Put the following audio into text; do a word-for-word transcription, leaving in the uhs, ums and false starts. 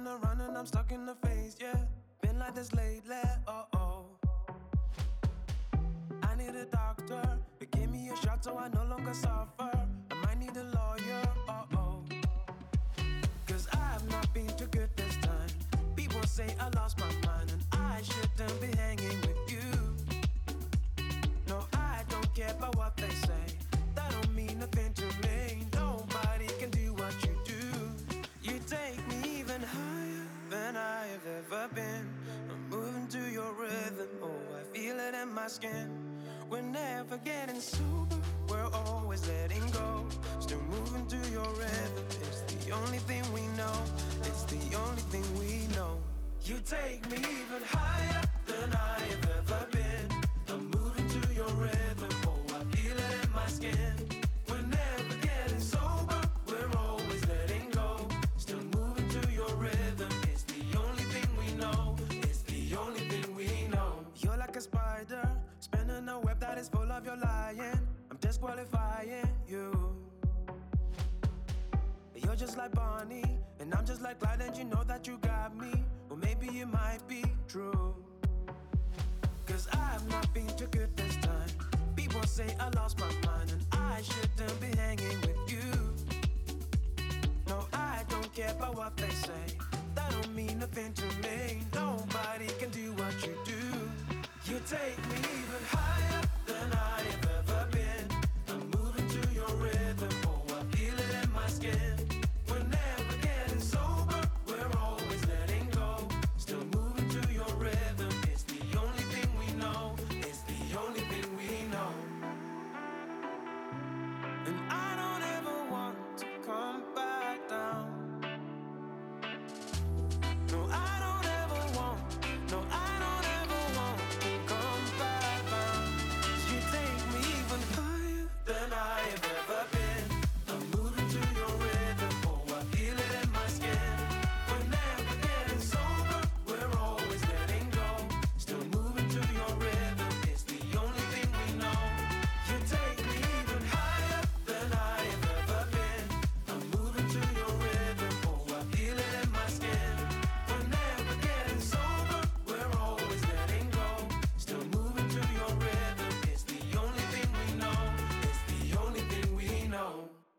around and I'm stuck in the phase, yeah. Been like this lately, oh oh. I need a doctor, but give me a shot so I no longer suffer. I might need a lawyer, oh oh. Cause I've not been too good this time. People say I lost my mind and I shouldn't be hanging with you. No, I don't care about what they say. That don't mean nothing to me. Nobody can do what you do. You take me even higher than I have ever been. I'm moving to your rhythm, oh, I feel it in my skin. We're never getting sober, we're always letting go. Still moving to your rhythm, it's the only thing we know. It's the only thing we know. You take me even higher than I have ever been. I'm moving to your rhythm, oh, I feel it in my skin. We're never getting sober, we're always letting go. Still moving to your rhythm, it's the only thing we know. It's the only thing we know. You're like a spider, spinning a web that is full of your lying. I'm disqualifying you. You're just like Bonnie, and I'm just like Clyde, and you know that you got me. Well, maybe it might be true. Cause I've not been too good this time. People say I lost my mind, and I shouldn't be hanging with you. No, I don't care about what they say. That don't mean nothing to me. Nobody can do what you do.